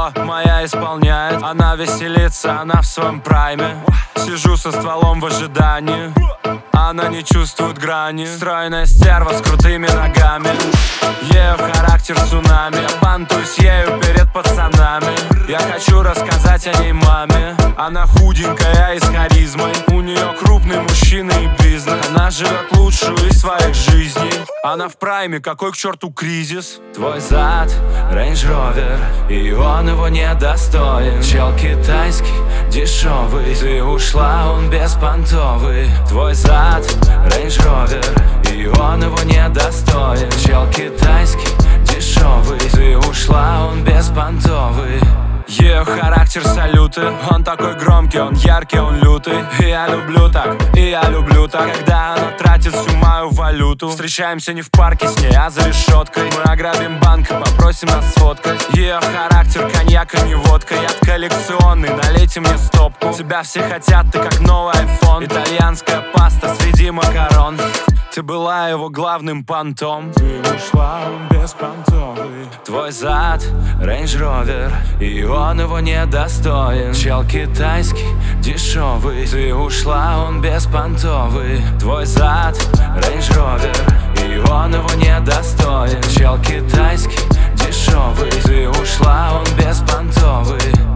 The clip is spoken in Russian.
все моя исполняет. Она веселится, она в своем прайме. Сижу со стволом в ожидании. Она не чувствует грани. Стройная стерва с крутыми ногами. Ее характер цунами. Я бантуюсь ею перед пацанами. Я хочу рассказать о ней маме. Она худенькая и с харизмой. У нее крупный мужчина и бизнес. Она живет лучшую из своих жизней. Она в прайме, какой к черту кризис? Твой зад, Range Rover, и он его недостоин. Чел китайский, дешевый. Ты ушла, он беспонтовый. Твой зад, Range Rover, и он его недостоин. Чел китайский, дешевый. Ты ушла, он беспонтовый. Ее характер салюты. Он такой громкий, он яркий, он лютый. И я люблю так, и я люблю так, когда она тратит всю мою валюту. Встречаемся не в парке с ней, а за решеткой. Мы ограбим банк и попросим нас сфоткать. Ее характер коньяк, а не водка. Яд коллекционный, налейте мне стопку. Тебя все хотят, ты как новый iPhone. Итальянская паста среди макарон. Ты была его главным понтом. Ты ушла, он беспонтовый. Твой зад, Range Rover, и он его недостоин. Чел китайский, дешевый. Ты ушла, он беспонтовый. Твой зад, Range Rover, и он его недостоин. Чел китайский, дешевый. Ты ушла, он беспонтовый.